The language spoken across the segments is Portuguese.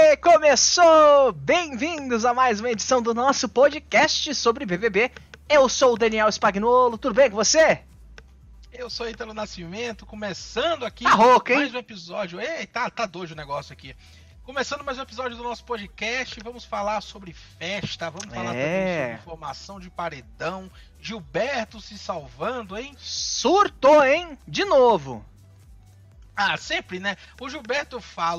Começou! Bem-vindos a mais uma edição do nosso podcast sobre BBB. Eu sou o Daniel Spagnolo, tudo bem com você? Eu sou Ítalo Nascimento, começando aqui mais um episódio. Eita, tá doido o negócio aqui. Começando mais um episódio do nosso podcast, vamos falar sobre festa, vamos falar também sobre formação de paredão, Gilberto se salvando, hein? Surtou, hein? De novo. Ah, sempre, né? O Gilberto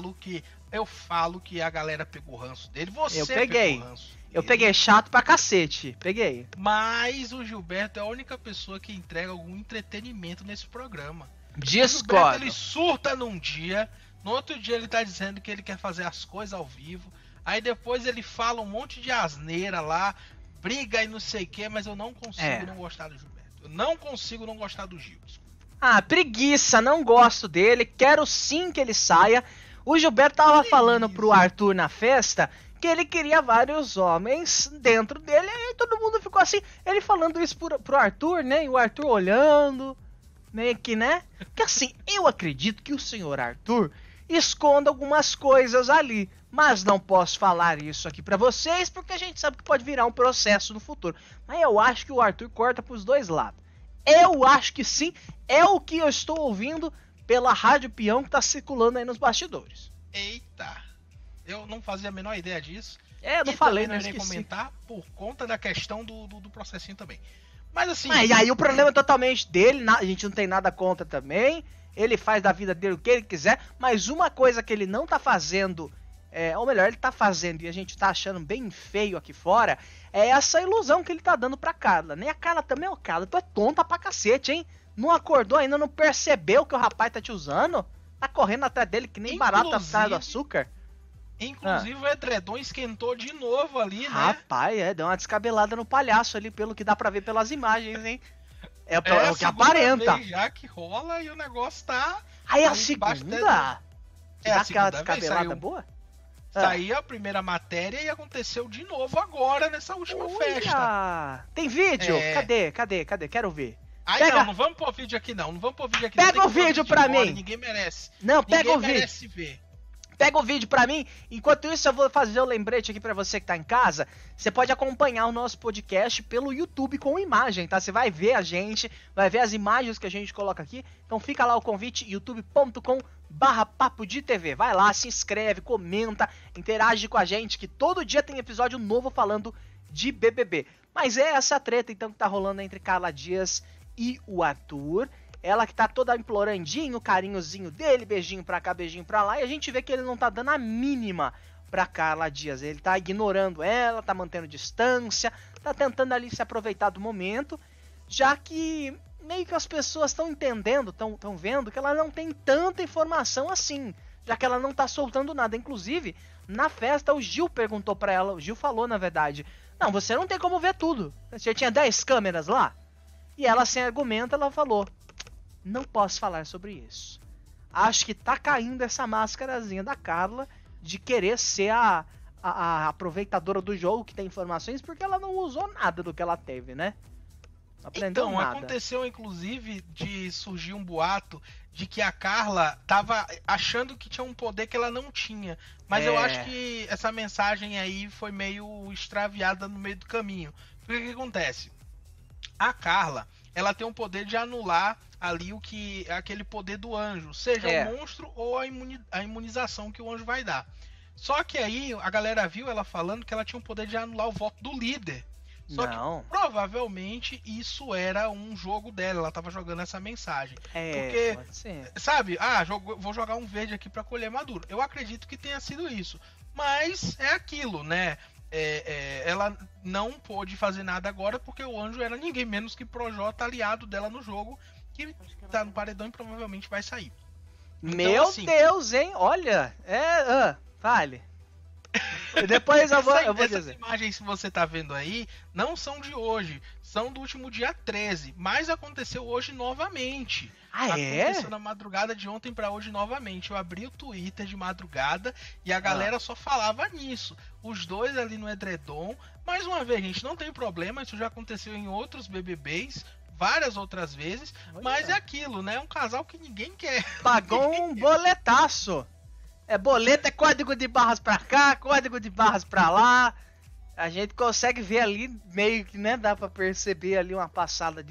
eu falo que a galera pegou o ranço dele, você pegou o ranço dele. Eu peguei chato pra cacete, peguei. Mas o Gilberto é a única pessoa que entrega algum entretenimento nesse programa. Discordo. O Gilberto, ele surta num dia, no outro dia ele tá dizendo que ele quer fazer as coisas ao vivo, aí depois ele fala um monte de asneira lá, briga e não sei o que, mas eu não consigo não gostar do Gilberto. Eu não consigo não gostar do Gil. Ah, preguiça, não gosto dele, quero sim que ele saia. O Gilberto tava falando pro Arthur na festa que ele queria vários homens dentro dele, e todo mundo ficou assim, ele falando isso pro Arthur, né, e o Arthur olhando, meio que, né, porque assim, eu acredito que o senhor Arthur esconda algumas coisas ali, mas não posso falar isso aqui pra vocês, porque a gente sabe que pode virar um processo no futuro, mas eu acho que o Arthur corta pros dois lados, eu acho que sim, é o que eu estou ouvindo pela Rádio Peão que tá circulando aí nos bastidores. Eita! Eu não fazia a menor ideia disso. Eu não falei, não irei comentar por conta da questão do processinho também. Mas assim... E aí o problema é totalmente dele, a gente não tem nada contra também. Ele faz da vida dele o que ele quiser, mas uma coisa que ele não tá fazendo, ou melhor, ele tá fazendo e a gente tá achando bem feio aqui fora, é essa ilusão que ele tá dando pra Carla. Nem a Carla também, Carla, tu é tonta pra cacete, hein? Não acordou ainda, não percebeu que o rapaz tá te usando? Tá correndo atrás dele que nem barata atrás do açúcar? Inclusive o edredom esquentou de novo ali, né? Rapaz, deu uma descabelada no palhaço ali, pelo que dá pra ver pelas imagens, hein? É o que aparenta. Vez já que rola e o negócio tá... Aí a segunda? Dá aquela descabelada boa? Saiu a primeira matéria e aconteceu de novo agora nessa última festa. Tem vídeo? Cadê? Quero ver. Não vamos pôr vídeo aqui não. Pega o vídeo pra mim. Ninguém merece. Não, pega o vídeo. Ninguém merece ver. Pega o vídeo pra mim. Enquanto isso, eu vou fazer o lembrete aqui pra você que tá em casa. Você pode acompanhar o nosso podcast pelo YouTube com imagem, tá? Você vai ver a gente, vai ver as imagens que a gente coloca aqui. Então fica lá o convite, youtube.com/papo de TV. Vai lá, se inscreve, comenta, interage com a gente, que todo dia tem episódio novo falando de BBB. Mas é essa treta, então, que tá rolando entre Carla Dias e o Arthur. Ela que tá toda implorandinho, o carinhozinho dele, beijinho pra cá, beijinho pra lá, e a gente vê que ele não tá dando a mínima pra Carla Dias. Ele tá ignorando ela, tá mantendo distância, tá tentando ali se aproveitar do momento, já que meio que as pessoas estão entendendo, estão vendo que ela não tem tanta informação assim, já que ela não tá soltando nada. Inclusive, na festa, o Gil perguntou pra ela, o Gil falou na verdade, não, você não tem como ver tudo, você tinha 10 câmeras lá? E ela, sem argumento, ela falou, não posso falar sobre isso. Acho que tá caindo essa máscarazinha da Carla de querer ser a aproveitadora do jogo que tem informações, porque ela não usou nada do que ela teve, né? Não aprendeu nada. Aconteceu inclusive de surgir um boato de que a Carla tava achando que tinha um poder que ela não tinha. Mas eu acho que essa mensagem aí foi meio extraviada no meio do caminho. Porque o que acontece? A Carla, ela tem um poder de anular ali aquele poder do anjo, seja o monstro ou a imunização que o anjo vai dar. Só que aí a galera viu ela falando que ela tinha o poder de anular o voto do líder. Só que provavelmente isso era um jogo dela, ela tava jogando essa mensagem. Porque, sabe, vou jogar um verde aqui pra colher maduro. Eu acredito que tenha sido isso. Mas é aquilo, né? Ela não pôde fazer nada agora porque o anjo era ninguém menos que Projota, aliado dela no jogo, que tá no paredão e provavelmente vai sair. Meu assim, Deus, hein? Olha, fale. Depois eu vou dizer. Essas imagens que você tá vendo aí não são de hoje, são do último dia 13, mas aconteceu hoje novamente. Aconteceu na madrugada de ontem pra hoje novamente. Eu abri o Twitter de madrugada e a galera só falava nisso. Os dois ali no edredom. Mais uma vez, gente, não tem problema, isso já aconteceu em outros BBBs, várias outras vezes, mas é aquilo, né? É um casal que ninguém quer. Pagou um boletaço. É boleto, é código de barras pra cá, código de barras pra lá. A gente consegue ver ali, meio que, né, dá pra perceber ali uma passada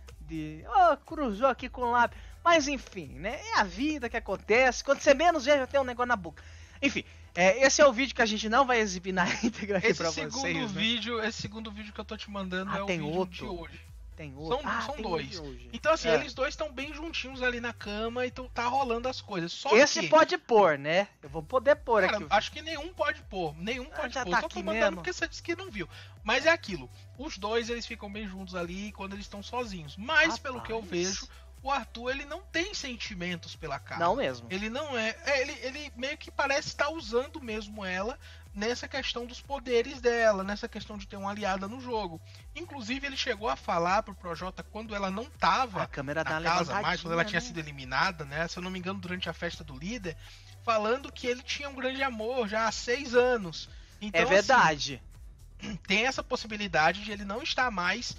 cruzou aqui com o lápis. Mas enfim, né, é a vida que acontece. Quando você menos vê, já tem um negócio na boca. Enfim, esse é o vídeo que a gente não vai exibir na íntegra aqui pra vocês. Esse segundo vídeo que eu tô te mandando é o tem vídeo outro. de hoje. Tem outro. São dois. Então, assim, eles dois estão bem juntinhos ali na cama e tá rolando as coisas. Só esse que... pode pôr, né? Eu vou poder pôr, cara, aqui. Acho que nenhum pode pôr. Já pôr. Tá só aqui tô mandando mesmo. porque você disse que não viu. Mas é aquilo. Os dois, eles ficam bem juntos ali quando eles estão sozinhos. Mas, rapaz, pelo que eu vejo, o Arthur, ele não tem sentimentos pela Carla. Não mesmo. Ele não é... ele meio que parece estar usando mesmo ela nessa questão dos poderes dela, nessa questão de ter uma aliada no jogo. Inclusive, ele chegou a falar pro Projota quando ela não tava a câmera na casa mais, quando ela tinha sido eliminada, né? Se eu não me engano, durante a festa do líder, falando que ele tinha um grande amor já há 6 anos. Então, é verdade. Assim, tem essa possibilidade de ele não estar mais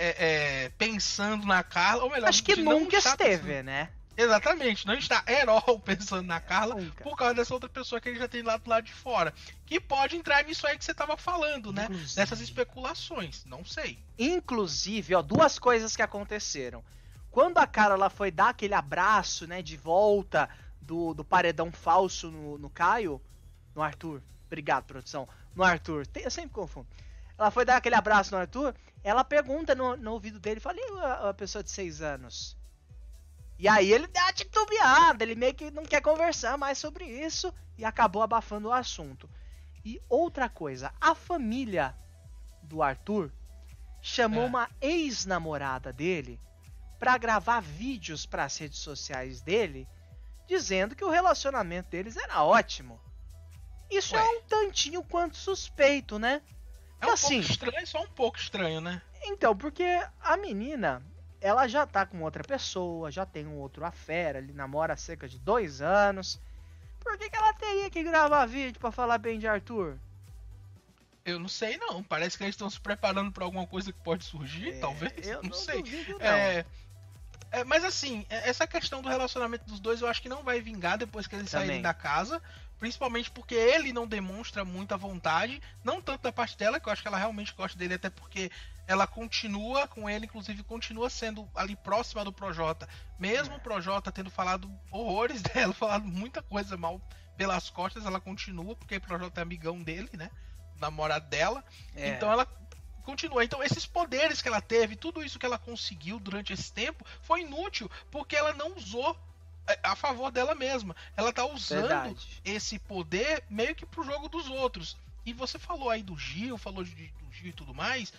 pensando na Carla, ou melhor, acho que nunca esteve, né? Exatamente, não está herói pensando na Carla por causa dessa outra pessoa que ele já tem lá do lado de fora. Que pode entrar nisso aí que você estava falando, né? Dessas especulações, não sei. Inclusive, ó, 2 coisas que aconteceram. Quando a Carla foi dar aquele abraço, né, de volta do paredão falso no Caio, no Arthur. Obrigado, produção. No Arthur. Eu sempre confundo. Ela foi dar aquele abraço no Arthur, ela pergunta no ouvido dele, fala, e a pessoa de 6 anos? E aí ele dá uma titubeada, ele meio que não quer conversar mais sobre isso e acabou abafando o assunto. E outra coisa, a família do Arthur chamou uma ex-namorada dele pra gravar vídeos pras redes sociais dele, dizendo que o relacionamento deles era ótimo. Isso é um tantinho quanto suspeito, né? É um pouco estranho, só um pouco estranho, né? Então, porque a menina... ela já tá com outra pessoa, já tem um outro affair, ele namora há cerca de 2 anos. Por que ela teria que gravar vídeo pra falar bem de Arthur? Eu não sei não, parece que eles estão se preparando pra alguma coisa que pode surgir, talvez, eu não sei. Duvido, não. Mas assim, essa questão do relacionamento dos dois eu acho que não vai vingar depois que eles saírem da casa. Principalmente porque ele não demonstra muita vontade, não tanto da parte dela, que eu acho que ela realmente gosta dele, até porque ela continua com ele, inclusive continua sendo ali próxima do Projota. Mesmo o Projota tendo falado horrores dela, falado muita coisa mal pelas costas, ela continua, porque o Projota é amigão dele, né? Namorado dela. Então ela continua. Então esses poderes que ela teve, tudo isso que ela conseguiu durante esse tempo, foi inútil, porque ela não usou a favor dela mesma. Ela tá usando esse poder meio que pro jogo dos outros. E você falou aí do Gil, falou do Gil e tudo mais.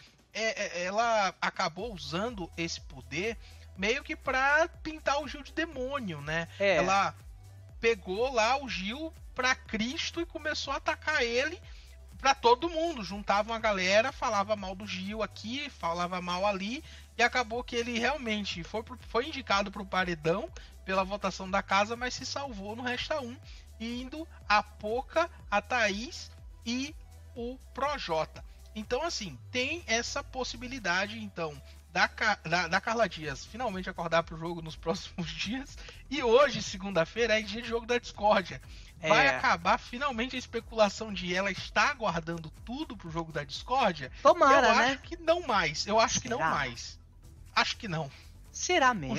Ela acabou usando esse poder meio que pra pintar o Gil de demônio, né? Ela pegou lá o Gil pra Cristo e começou a atacar ele pra todo mundo. Juntava uma galera, falava mal do Gil aqui, falava mal ali. E acabou que ele realmente foi indicado pro paredão pela votação da casa, mas se salvou no Resta 1, indo a Poca, a Thaís e o Projota. Então, assim, tem essa possibilidade, então, da Carla Dias finalmente acordar pro jogo nos próximos dias. E hoje, segunda-feira, é dia de jogo da discórdia. Vai acabar finalmente a especulação de ela estar guardando tudo pro jogo da discórdia. Tomara, eu né? acho que não mais. Eu acho que não mais. Acho que não. Será mesmo?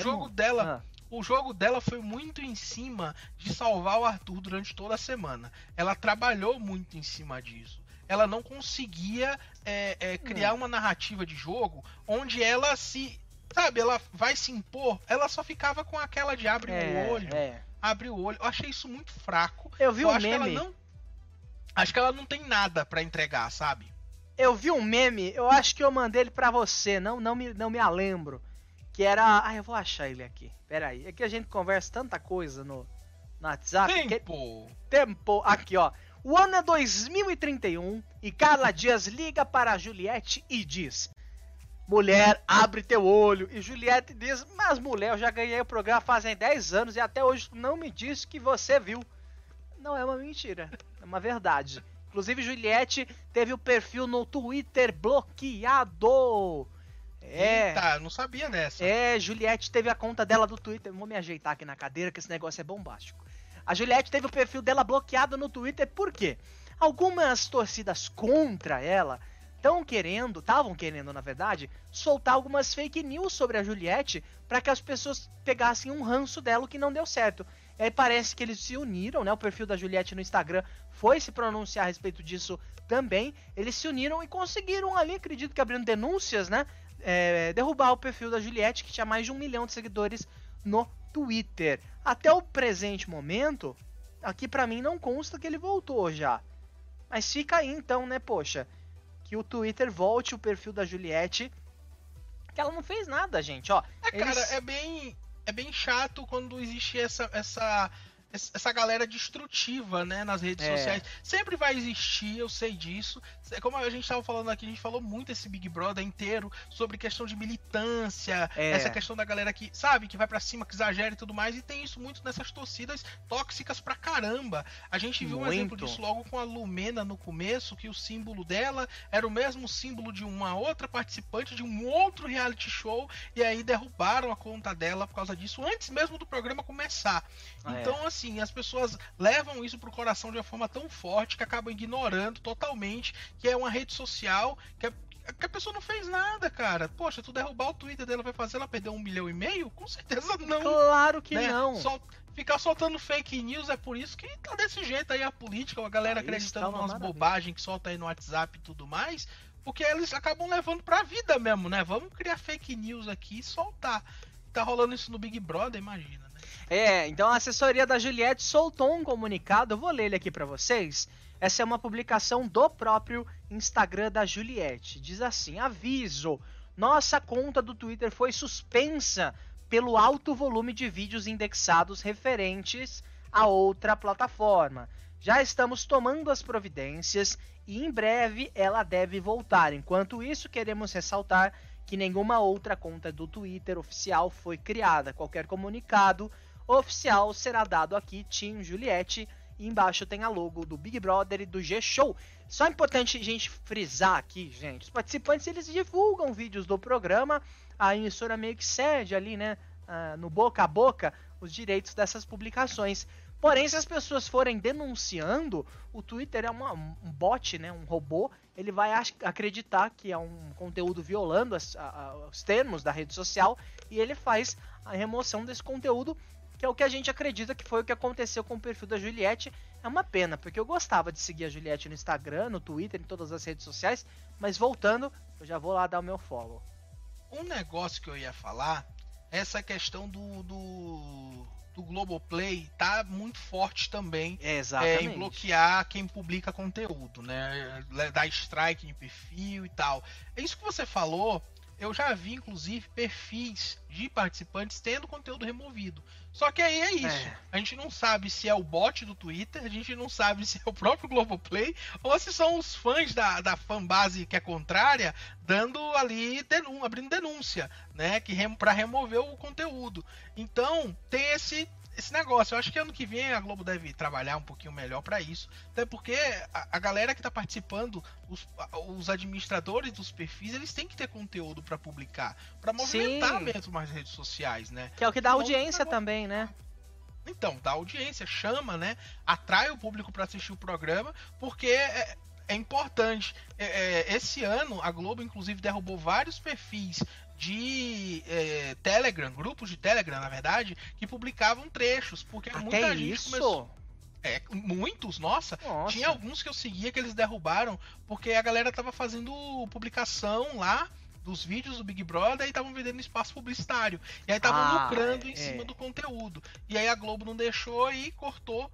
O jogo dela foi muito em cima de salvar o Arthur durante toda a semana. Ela trabalhou muito em cima disso. Ela não conseguia criar uma narrativa de jogo onde ela ela vai se impor. Ela só ficava com aquela de abre o olho. Abre o olho. Eu achei isso muito fraco. Eu vi um meme. Acho que ela não tem nada pra entregar, sabe? Eu vi um meme, eu acho que eu mandei ele pra você, não me lembro. Que era... eu vou achar ele aqui. Pera aí. É que a gente conversa tanta coisa no WhatsApp. Tempo. Aqui, ó. O ano é 2031 e Carla Dias liga para a Juliette e diz: mulher, abre teu olho. E Juliette diz: mas mulher, eu já ganhei o programa fazem 10 anos e até hoje não me disse que você viu. Não é uma mentira, é uma verdade. Inclusive, Juliette teve o perfil no Twitter bloqueado. Eita, não sabia dessa. Juliette teve a conta dela do Twitter. Vou me ajeitar aqui na cadeira que esse negócio é bombástico. A Juliette teve o perfil dela bloqueado no Twitter, por quê? Algumas torcidas contra ela estavam querendo, na verdade, soltar algumas fake news sobre a Juliette para que as pessoas pegassem um ranço dela, o que não deu certo. E aí parece que eles se uniram, né? O perfil da Juliette no Instagram foi se pronunciar a respeito disso também. Eles se uniram e conseguiram ali, acredito que abrindo denúncias, né? Derrubar o perfil da Juliette, que tinha mais de 1 milhão de seguidores no Twitter. Até o presente momento, aqui pra mim não consta que ele voltou já. Mas fica aí então, né, poxa, que o Twitter volte o perfil da Juliette, que ela não fez nada, gente, ó. Cara, é bem chato quando existe essa galera destrutiva, né, nas redes sociais. Sempre vai existir, eu sei disso. Como a gente tava falando aqui, a gente falou muito esse Big Brother inteiro sobre questão de militância, essa questão da galera que, sabe, que vai pra cima, que exagera e tudo mais, e tem isso muito nessas torcidas tóxicas pra caramba. A gente viu um exemplo disso logo com a Lumena no começo, que o símbolo dela era o mesmo símbolo de uma outra participante de um outro reality show, e aí derrubaram a conta dela por causa disso, antes mesmo do programa começar. Então, assim, as pessoas levam isso pro coração de uma forma tão forte que acabam ignorando totalmente que é uma rede social que a pessoa não fez nada, cara. Poxa, tu derrubar o Twitter dela vai fazer ela perder 1,5 milhão? Com certeza não. Claro que né? não. Ficar soltando fake news é por isso que tá desse jeito aí a política, a galera acreditando nas bobagens que solta aí no WhatsApp e tudo mais, porque eles acabam levando pra vida mesmo, né? Vamos criar fake news aqui e soltar. Tá rolando isso no Big Brother, imagina, né? Então a assessoria da Juliette soltou um comunicado, eu vou ler ele aqui pra vocês. Essa é uma publicação do próprio Instagram da Juliette. Diz assim: aviso, nossa conta do Twitter foi suspensa pelo alto volume de vídeos indexados referentes a outra plataforma. Já estamos tomando as providências e em breve ela deve voltar. Enquanto isso, queremos ressaltar que nenhuma outra conta do Twitter oficial foi criada. Qualquer comunicado oficial será dado aqui, Team Juliette. E embaixo tem a logo do Big Brother e do G-Show. Só é importante a gente frisar aqui, gente. Os participantes, eles divulgam vídeos do programa. A emissora meio que cede ali, né, no boca a boca, os direitos dessas publicações. Porém, se as pessoas forem denunciando, o Twitter é um bot, né, um robô. Ele vai acreditar que é um conteúdo violando os termos da rede social. E ele faz a remoção desse conteúdo, que é o que a gente acredita que foi o que aconteceu com o perfil da Juliette. É uma pena, porque eu gostava de seguir a Juliette no Instagram, no Twitter, em todas as redes sociais, mas voltando, eu já vou lá dar o meu follow. Um negócio que eu ia falar, essa questão do Globoplay tá muito forte também, exatamente, em bloquear quem publica conteúdo, né? Dar strike em perfil e tal. É isso que você falou. Eu já vi, inclusive, perfis de participantes tendo conteúdo removido. Só que aí é isso. A gente não sabe se é o bot do Twitter, a gente não sabe se é o próprio Globoplay, ou se são os fãs da fanbase que é contrária, dando ali, abrindo denúncia, né? Para remover o conteúdo. Então, tem esse negócio. Eu acho que ano que vem a Globo deve trabalhar um pouquinho melhor para isso, até porque a galera que tá participando, os administradores dos perfis, eles têm que ter conteúdo para publicar, para movimentar mesmo as redes sociais, né? Que é o que dá audiência também, né? Então, dá audiência, chama, né? Atrai o público para assistir o programa, porque é importante. Esse ano a Globo inclusive derrubou vários perfis de Telegram, grupos de Telegram, na verdade, que publicavam trechos, porque muita gente começou... muitos, nossa. Tinha alguns que eu seguia que eles derrubaram, porque a galera tava fazendo publicação lá dos vídeos do Big Brother e estavam vendendo espaço publicitário. E aí estavam lucrando em cima do conteúdo. E aí a Globo não deixou e cortou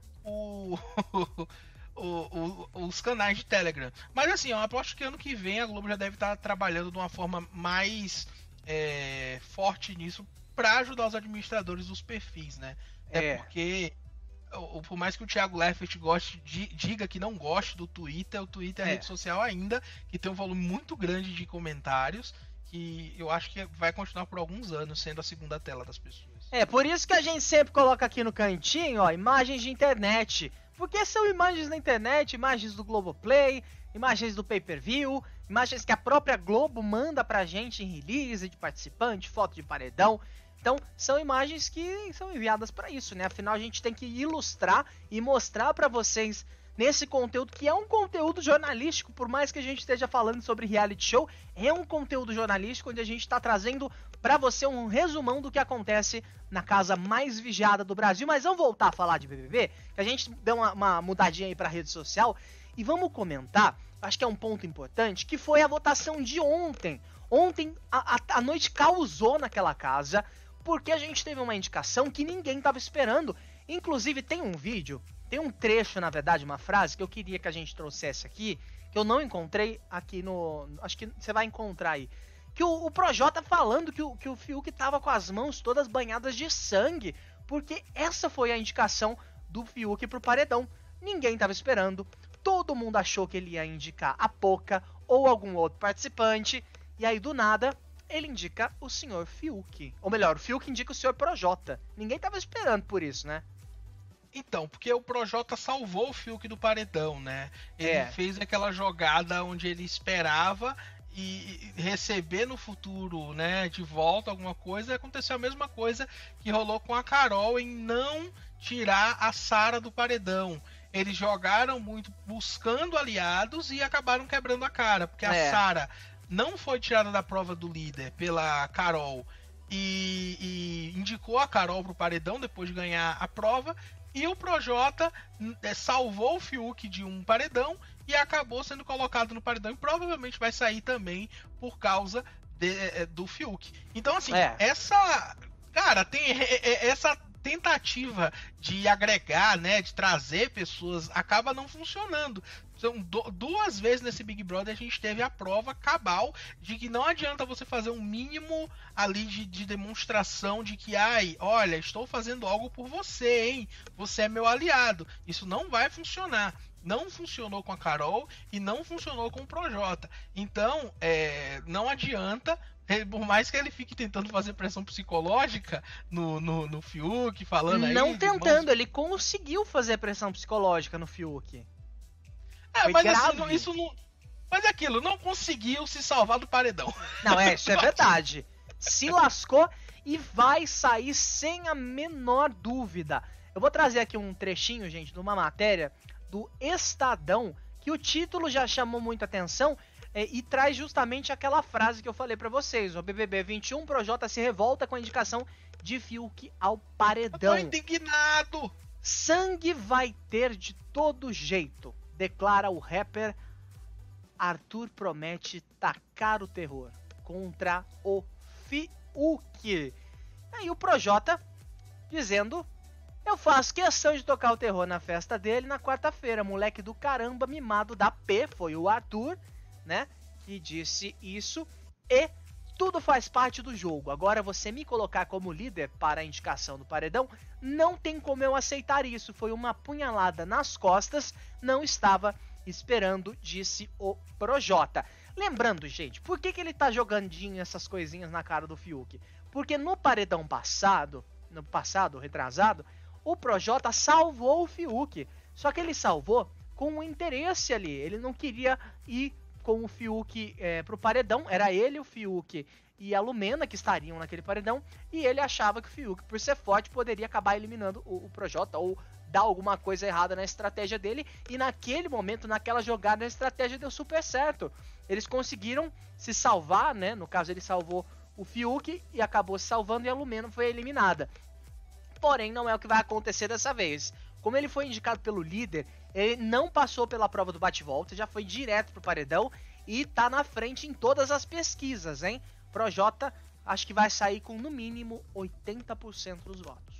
os canais de Telegram. Mas assim, eu aposto que ano que vem a Globo já deve estar trabalhando de uma forma mais forte nisso para ajudar os administradores dos perfis, né? Porque por mais que o Thiago Leifert diga que não goste do Twitter, o Twitter é a rede social ainda que tem um volume muito grande de comentários, que eu acho que vai continuar por alguns anos sendo a segunda tela das pessoas. Por isso que a gente sempre coloca aqui no cantinho, ó, imagens de internet. Porque são imagens na internet, imagens do Globoplay, imagens do pay-per-view, imagens que a própria Globo manda pra gente em release de participante, foto de paredão. Então, são imagens que são enviadas para isso, né? Afinal, a gente tem que ilustrar e mostrar para vocês nesse conteúdo, que é um conteúdo jornalístico, por mais que a gente esteja falando sobre reality show, é um conteúdo jornalístico onde a gente está trazendo para você um resumão do que acontece na casa mais vigiada do Brasil. Mas vamos voltar a falar de BBB, que a gente deu uma mudadinha aí para rede social, e vamos comentar, acho que é um ponto importante, que foi a votação de ontem. Ontem a noite causou naquela casa, porque a gente teve uma indicação que ninguém estava esperando. Inclusive tem um vídeo, tem um trecho, na verdade, uma frase que eu queria que a gente trouxesse aqui, que eu não encontrei aqui no... Acho que você vai encontrar aí. Que o Projota falando que o Fiuk tava com as mãos todas banhadas de sangue, porque essa foi a indicação do Fiuk pro paredão. Ninguém tava esperando, todo mundo achou que ele ia indicar a Poca ou algum outro participante, e aí do nada ele indica o senhor Fiuk. Ou melhor, o Fiuk indica o senhor Projota. Ninguém tava esperando por isso, né? Então, porque o Projota salvou o Fiuk do paredão, né? Ele fez aquela jogada onde ele esperava e receber no futuro, né, de volta alguma coisa. Aconteceu a mesma coisa que rolou com a Carol em não tirar a Sara do paredão. Eles jogaram muito buscando aliados e acabaram quebrando a cara, porque a Sara não foi tirada da prova do líder pela Carol e indicou a Carol pro paredão depois de ganhar a prova. E o Projota salvou o Fiuk de um paredão e acabou sendo colocado no paredão. E provavelmente vai sair também por causa do Fiuk. Então, assim, essa tentativa de agregar, né, de trazer pessoas, acaba não funcionando. Então, duas vezes nesse Big Brother a gente teve a prova cabal de que não adianta você fazer um mínimo ali de demonstração de que, olha, estou fazendo algo por você, hein? Você é meu aliado. Isso não vai funcionar. Não funcionou com a Carol e não funcionou com o Projota. Então, não adianta, por mais que ele fique tentando fazer pressão psicológica no Fiuk, falando aí... Não tentando, ele conseguiu fazer pressão psicológica no Fiuk. Mas assim, isso não... Mas é aquilo, não conseguiu se salvar do paredão. Não, isso é verdade. Se lascou e vai sair sem a menor dúvida. Eu vou trazer aqui um trechinho, gente, de uma matéria do Estadão, que o título já chamou muita atenção e traz justamente aquela frase que eu falei pra vocês. O BBB 21, Projota se revolta com a indicação de Fiuk ao paredão. Eu tô indignado! Sangue vai ter de todo jeito, declara o rapper. Arthur promete tacar o terror contra o Fiuk. Aí o Projota dizendo: eu faço questão de tocar o terror na festa dele na quarta-feira. Moleque do caramba, mimado da P. Foi o Arthur, né, que disse isso. E tudo faz parte do jogo. Agora você me colocar como líder para a indicação do paredão, não tem como eu aceitar isso. Foi uma punhalada nas costas. Não estava esperando, disse o Projota. Lembrando, gente, por que ele tá jogandinho essas coisinhas na cara do Fiuk? Porque no paredão passado, retrasado, o Projota salvou o Fiuk. Só que ele salvou com um interesse ali. Ele não queria ir com o Fiuk pro paredão. Era ele, o Fiuk e a Lumena que estariam naquele paredão. E ele achava que o Fiuk, por ser forte, poderia acabar eliminando o Projota ou dar alguma coisa errada na estratégia dele. E naquele momento, naquela jogada, a estratégia deu super certo. Eles conseguiram se salvar, né? No caso, ele salvou o Fiuk e acabou se salvando, e a Lumena foi eliminada. Porém, não é o que vai acontecer dessa vez. Como ele foi indicado pelo líder, ele não passou pela prova do bate-volta, já foi direto pro paredão e tá na frente em todas as pesquisas, hein? Projota, acho que vai sair com no mínimo 80% dos votos.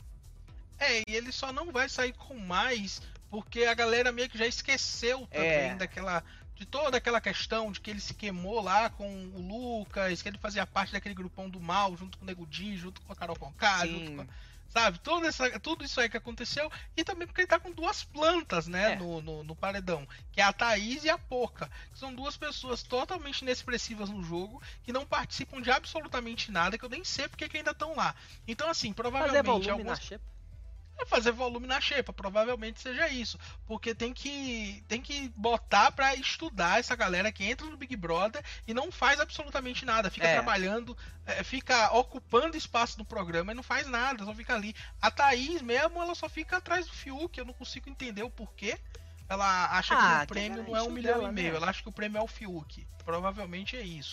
E ele só não vai sair com mais porque a galera meio que já esqueceu também de toda aquela questão de que ele se queimou lá com o Lucas, que ele fazia parte daquele grupão do mal, junto com o Nego Di, junto com a Carol Conká, junto com... Sabe, tudo isso aí que aconteceu, e também porque ele tá com duas plantas, né, no paredão, que é a Thaís e a Poca, que são duas pessoas totalmente inexpressivas no jogo, que não participam de absolutamente nada, que eu nem sei porque que ainda estão lá. Então, assim, provavelmente... Fazer volume na xepa. É fazer volume na xepa, provavelmente seja isso. Porque tem que botar pra estudar essa galera que entra no Big Brother e não faz absolutamente nada. Fica trabalhando, fica ocupando espaço no programa e não faz nada, só fica ali. A Thaís mesmo, ela só fica atrás do Fiuk, eu não consigo entender o porquê. Ela acha que o prêmio não é 1,5 milhão, ela acha que o prêmio é o Fiuk. Provavelmente é isso.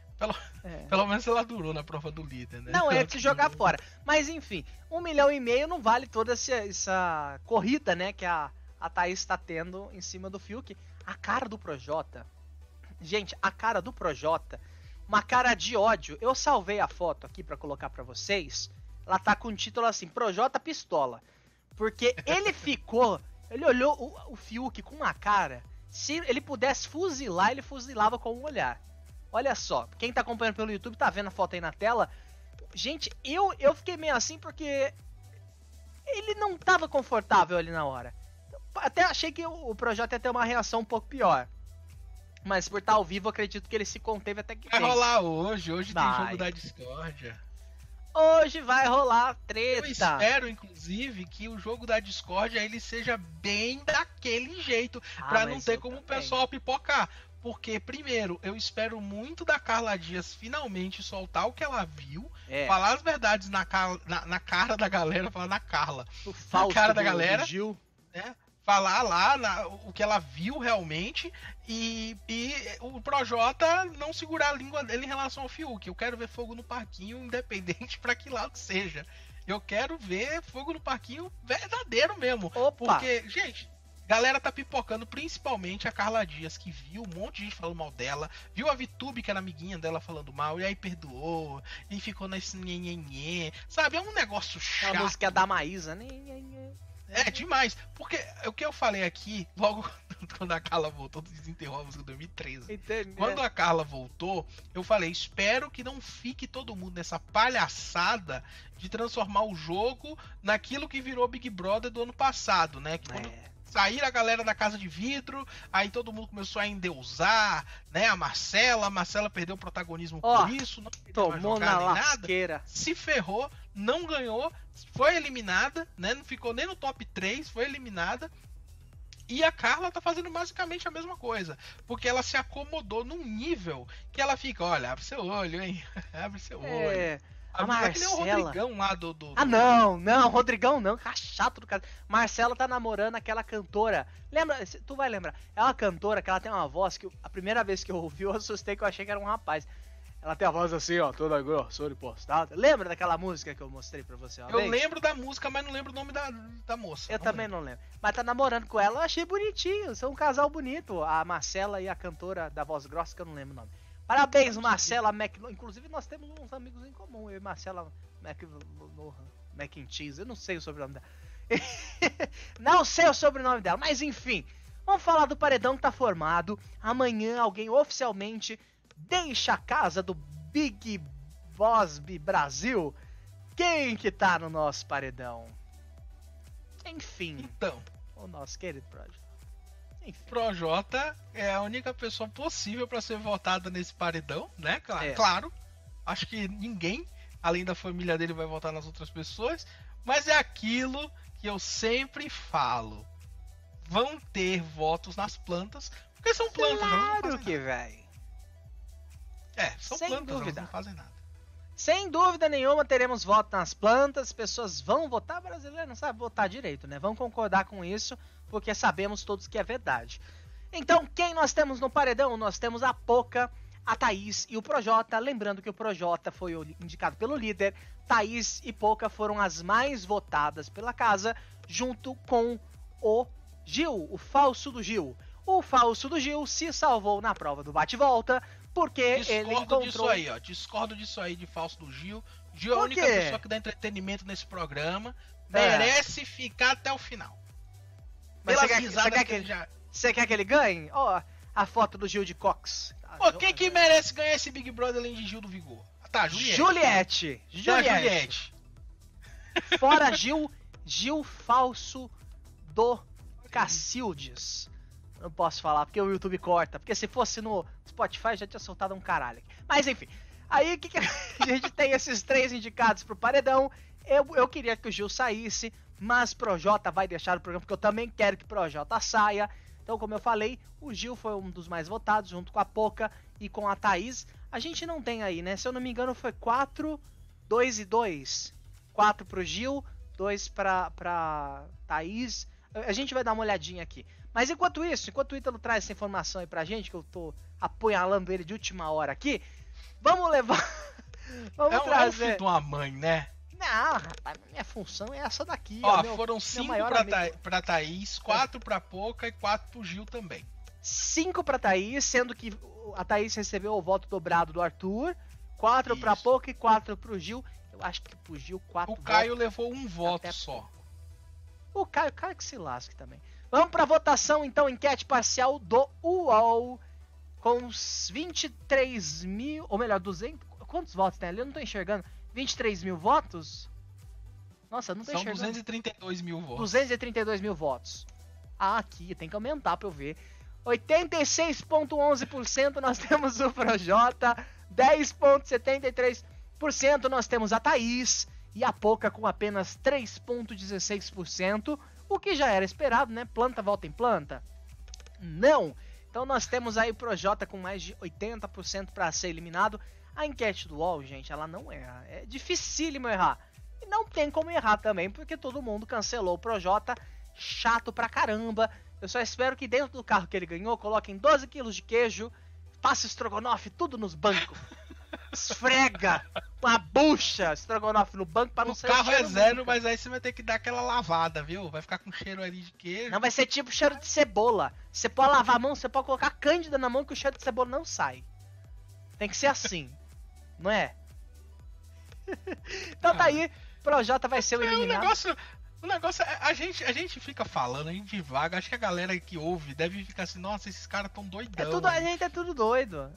Pelo menos ela durou na prova do líder, né? Não é de se jogar fora. Mas enfim, 1,5 milhão não vale toda essa corrida, né? Que a Thaís está tendo em cima do Fiuk. A cara do Projota. Gente, a cara do Projota. Uma cara de ódio. Eu salvei a foto aqui pra colocar pra vocês. Ela tá com o título assim: Projota Pistola. Porque ele ficou. Ele olhou o Fiuk com uma cara. Se ele pudesse fuzilar, ele fuzilava com um olhar. Olha só, quem tá acompanhando pelo YouTube tá vendo a foto aí na tela. Gente, eu fiquei meio assim porque ele não tava confortável ali na hora. Até achei que o Projota ia ter uma reação um pouco pior. Mas por estar ao vivo, eu acredito que ele se conteve até que vai rolar hoje tem jogo da discórdia. Hoje vai rolar treta. Eu espero, inclusive, que o jogo da discórdia ele seja bem daquele jeito, pra não ter como o pessoal pipocar. Porque, primeiro, eu espero muito da Carla Dias finalmente soltar o que ela viu, falar as verdades na cara da galera, falar na Carla. Na cara da galera, Gil. Né? Falar lá o que ela viu realmente e o Projota não segurar a língua dele em relação ao Fiuk. Eu quero ver fogo no parquinho, independente pra que lado seja. Eu quero ver fogo no parquinho verdadeiro mesmo. Opa. Porque, gente, galera tá pipocando, principalmente a Carla Dias, que viu um monte de gente falando mal dela, viu a Vitube, que era amiguinha dela, falando mal, e aí perdoou, e ficou nesse nhenhenhê, sabe? É um negócio chato. A música da Maísa, né? É demais, porque o que eu falei aqui, logo quando a Carla voltou, desenterrou a música de 2013. Entendi. Quando a Carla voltou, eu falei, espero que não fique todo mundo nessa palhaçada de transformar o jogo naquilo que virou Big Brother do ano passado, né? Que quando saíram a galera da Casa de Vidro, aí todo mundo começou a endeusar, né? A Marcela perdeu o protagonismo por isso, não tomou na lasqueira. Nada, se ferrou, não ganhou, foi eliminada, né? Não ficou nem no top 3, foi eliminada. E a Carla tá fazendo basicamente a mesma coisa, porque ela se acomodou num nível que ela fica, olha, abre seu olho, hein? Abre seu olho. A Marcela... que nem o Rodrigão lá do... não, Rodrigão não, cara chato do cara. Marcela tá namorando aquela cantora. Lembra, tu vai lembrar. É uma cantora que ela tem uma voz que a primeira vez que eu ouvi eu assustei, que eu achei que era um rapaz. Ela tem a voz assim, ó, toda grossura e postada. Lembra daquela música que eu mostrei pra você? Eu lembro da música, mas não lembro o nome da moça. Eu também não lembro. Mas tá namorando com ela, eu achei bonitinho. São um casal bonito. A Marcela e a cantora da voz grossa, que eu não lembro o nome. Parabéns, Marcela McLaurin. Inclusive, nós temos uns amigos em comum. Eu e Marcela McIntyre. Eu não sei o sobrenome dela. Não sei o sobrenome dela, mas enfim. Vamos falar do paredão que tá formado. Amanhã alguém oficialmente deixa a casa do Big Boss Brasil. Quem que tá no nosso paredão? Enfim. Então. O nosso querido Projota. Projota é a única pessoa possível para ser votada nesse paredão, né? Claro, claro. Acho que ninguém, além da família dele, vai votar nas outras pessoas. Mas é aquilo que eu sempre falo. Vão ter votos nas plantas, porque são plantas. Claro que vai. São plantas, elas não fazem nada. Sem dúvida nenhuma, teremos voto nas plantas. As pessoas vão votar. Brasileiro não sabe votar direito, né? Vão concordar com isso, porque sabemos todos que é verdade. Então, quem nós temos no paredão? Nós temos a Poca, a Thaís e o Projota. Lembrando que o Projota foi indicado pelo líder. Thaís e Poca foram as mais votadas pela casa, junto com o Gil, o falso do Gil. O falso do Gil se salvou na prova do bate-volta, porque ele encontrou... Discordo disso aí de falso do Gil. Gil é a única pessoa que dá entretenimento nesse programa. Merece ficar até o final. Mas você quer que ele ganhe? Ó, a foto do Gil de Cox. Quem que merece ganhar esse Big Brother além de Gil do Vigor? Tá, Juliette. Fora Gil falso do Cacildes. Não posso falar, porque o YouTube corta. Porque se fosse no Spotify, já tinha soltado um caralho aqui. Mas enfim, aí o que a gente tem esses 3 indicados pro paredão. Eu queria que o Gil saísse, mas Projota vai deixar o programa, porque eu também quero que Projota saia. Então, como eu falei, o Gil foi um dos mais votados, junto com a Poca e com a Thaís. A gente não tem aí, né? Se eu não me engano, foi 4, 2 e 2. 4 pro Gil, 2 pra Thaís. A gente vai dar uma olhadinha aqui. Mas enquanto isso, enquanto o Ítalo traz essa informação aí pra gente, que eu tô apunhalando ele de última hora aqui, vamos levar... vamos trazer... É um filho de uma mãe, né? Não, rapaz, minha função é essa daqui. Ó, foram 5 pra Thaís, 4 pra Poca e 4 pro Gil também. 5 pra Thaís, sendo que a Thaís recebeu o voto dobrado do Arthur. 4 pra Poca e 4 pro Gil. Eu acho que pro Gil 4 votos. O Caio levou um voto só. O Caio que se lasque também. Vamos pra votação, então, enquete parcial do UOL. Com uns 23 mil, ou melhor, 200... Quantos votos tem ali? Eu não tô enxergando. 23 mil votos? Nossa, eu não tô enxergando. São 232 mil votos. 232 mil votos. Ah, aqui, tem que aumentar pra eu ver. 86,11% nós temos o Projota. 10,73% nós temos a Thaís. E a Poca com apenas 3,16%. O que já era esperado, né? Planta volta em planta? Não. Então nós temos aí o Projota com mais de 80% para ser eliminado. A enquete do UOL, gente, ela não erra. É dificílimo errar. E não tem como errar também, porque todo mundo cancelou o Projota. Chato pra caramba. Eu só espero que dentro do carro que ele ganhou, coloquem 12 quilos de queijo, passa estrogonofe, tudo nos bancos. Esfrega uma bucha estrogonofe no banco pra não sair. O carro é zero, mas aí você vai ter que dar aquela lavada, viu? Vai ficar com cheiro ali de queijo. Não, vai ser tipo cheiro de cebola. Você pode lavar a mão, você pode colocar cândida na mão que o cheiro de cebola não sai. Tem que ser assim. Não é? Então tá aí, Projota vai ser o eliminado. O negócio é, a gente fica falando, a gente divaga, acho que a galera que ouve deve ficar assim, nossa, esses caras tão doidão. A gente é tudo doido.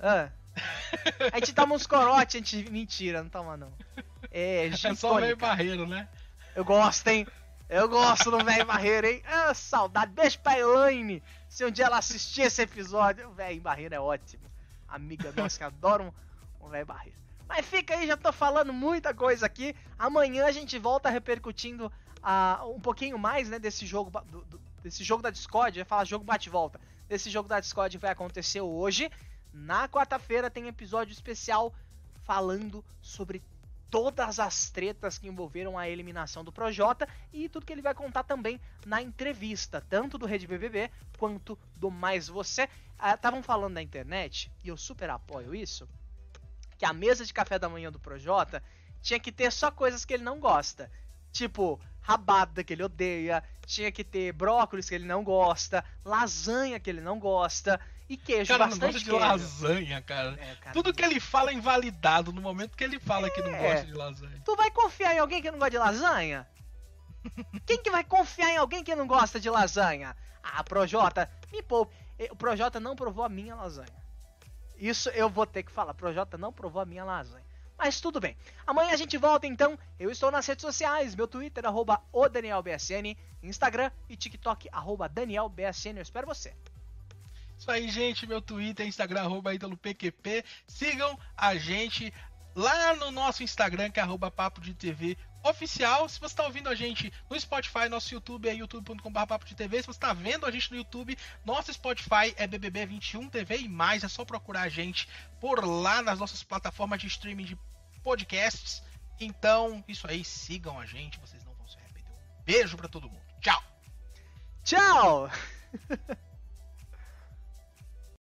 A gente toma uns corote, a gente... Mentira, não toma não. É só o velho barreiro, né? Eu gosto, hein? Eu gosto do velho barreiro, hein? Ah, saudade. Beijo pra Elaine. Se um dia ela assistir esse episódio, o velho barreiro é ótimo. Amiga nossa que adora um velho barreiro. Mas fica aí, já tô falando muita coisa aqui. Amanhã a gente volta repercutindo um pouquinho mais, né, desse jogo desse jogo da Discord. Eu ia falar jogo bate-volta. Desse jogo da Discord vai acontecer hoje. Na quarta-feira tem episódio especial falando sobre todas as tretas que envolveram a eliminação do Projota e tudo que ele vai contar também na entrevista, tanto do Rede BBB quanto do Mais Você. Estavam falando na internet, e eu super apoio isso, que a mesa de café da manhã do Projota tinha que ter só coisas que ele não gosta. Tipo, rabada que ele odeia, tinha que ter brócolis que ele não gosta, lasanha que ele não gosta e queijo, cara, bastante não gosta de queijo. Lasanha, cara. Tudo que ele fala é invalidado no momento que ele fala que não gosta de lasanha. Tu vai confiar em alguém que não gosta de lasanha? Quem que vai confiar em alguém que não gosta de lasanha? Ah, Projota, me poupe. O Projota não provou a minha lasanha. Isso eu vou ter que falar. Projota não provou a minha lasanha. Mas tudo bem. Amanhã a gente volta então. Eu estou nas redes sociais. Meu Twitter, @ODanielBSN. Instagram e TikTok, @DanielBSN. Eu espero você. Isso aí, gente. Meu Twitter, Instagram, @ItaloPQP. Sigam a gente lá no nosso Instagram, que é @PapoDeTV oficial. Se você está ouvindo a gente no Spotify, nosso YouTube é youtube.com/PapoDeTV. Se você está vendo a gente no YouTube, nosso Spotify é BBB21TV e mais. É só procurar a gente por lá nas nossas plataformas de streaming de podcasts. Então, isso aí, sigam a gente, vocês não vão se arrepender. Um beijo pra todo mundo. Tchau! Tchau!